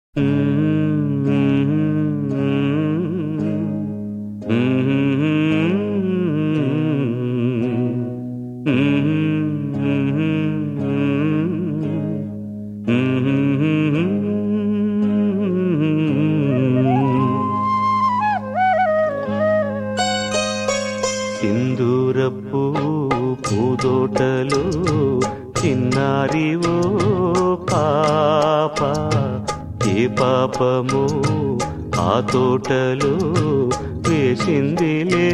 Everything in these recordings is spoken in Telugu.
సింధూరపు పూదోటలో చిన్నారి ఓ పాప, ఏ పాపము ఆ తోటలో వేసిందిలే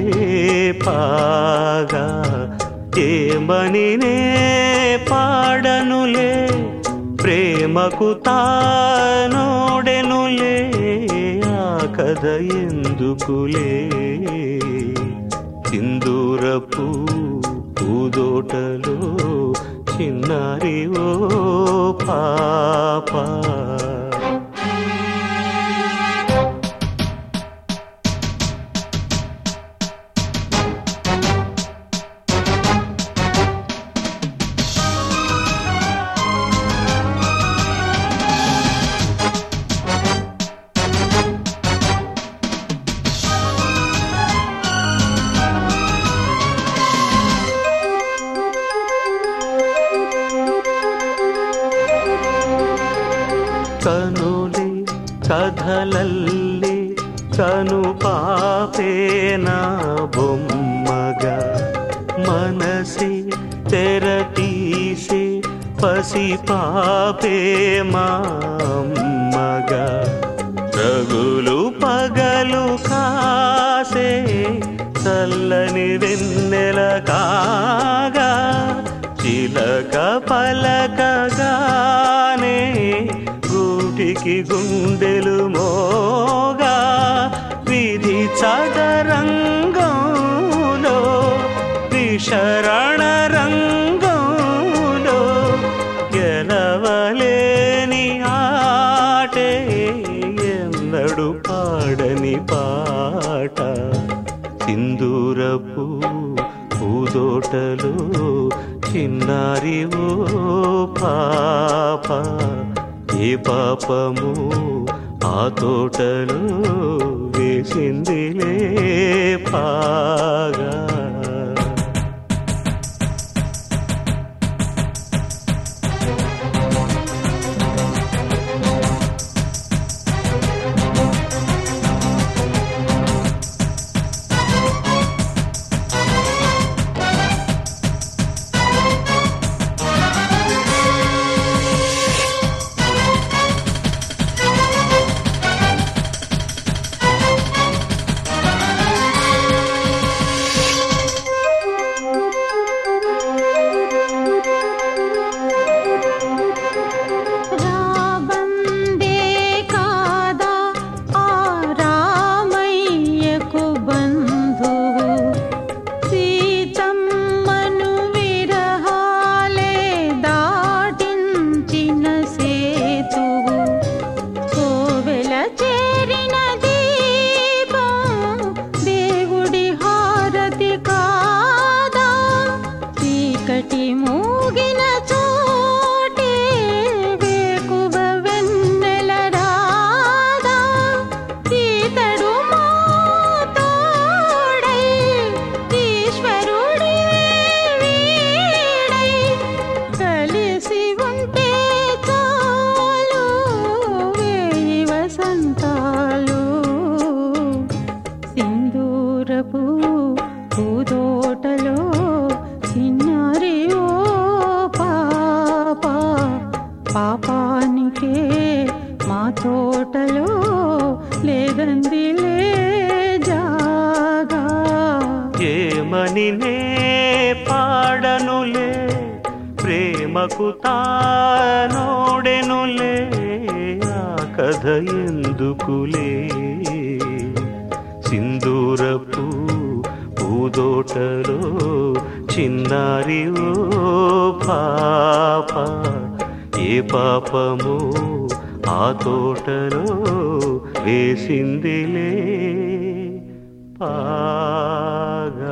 పాగా. ఏమనినే పాడనులే, ప్రేమకు తానోడెనులే, ఆ కథ ఎందుకులే. సింధూరపు పూదోటలో చిన్నారి ఓ పాప. కనులే కథలల్లే కను పాపేనా బొమ్మగా, మనసే తెర తీసే పసి పాపే మామ్మగా. రగులు పగలు కాసే చల్లని వెన్నెల కాగా, చిలక పలకగానే గూటికి గుండెలు మోగా. విధి చదరంగంలో విశరణ రంగంలో గెలవలేని ఆటే ఎన్నడు పాడని పాట. సింధూరపు పూదోటలో చిన్నారి ఓ పాప, ఏ పాపము ఆ తోటలో వేసిందిలే పాగా. సింధూరపు పూదోటలో చిన్నారి ఓ పాప, పాపానికే మా తోటలో లేదందిలే జాగా. ఏమనినే పాడనులే, ప్రేమకు తానోడెనులే, ఆ కథ ఎందుకులే. సింధూరపు పూదోటలో చిన్నారి ఓ పాప, ఏ పాపము ఆ తోటలో వేసిందిలే పాగా.